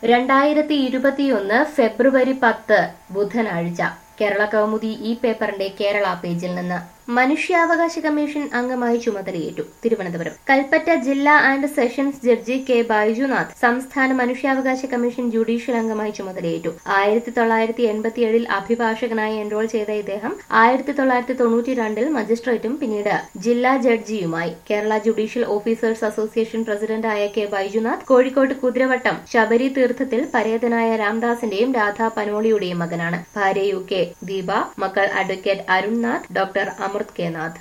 2021 ഫെബ്രുവരി 10 ബുധനാഴ്ച കേരള കൗമുദി ഈ പേപ്പറിന്റെ കേരള പേജിൽ നിന്ന് മനുഷ്യാവകാശ കമ്മീഷൻ അംഗമായി ചുമതലയേറ്റു. തിരുവനന്തപുരം കൽപ്പറ്റ ജില്ലാ and sessions judge K Baijunath സംസ്ഥാന മനുഷ്യാവകാശ കമ്മീഷൻ ജുഡീഷ്യൽ അംഗമായി ചുമതലയേറ്റു. 1987 അഭിഭാഷകനായി എൻറോൾ ചെയ്ത ഇദ്ദേഹം 1992 മജിസ്ട്രേറ്റും പിന്നീട് ജില്ലാ ജഡ്ജിയുമായി. കേരള ജുഡീഷ്യൽ ഓഫീസേഴ്സ് അസോസിയേഷൻ പ്രസിഡന്റായ കെ ബൈജുനാഥ് കോഴിക്കോട് കുതിരവട്ടം ശബരി തീർത്ഥത്തിൽ പരേതനായ രാംദാസിന്റെയും രാധാ പനോളിയുടെയും മകനാണ്. ഭാര്യ UK ദീപ, മക്കൾ advocate Arunnath, doctor Amrit K Nath.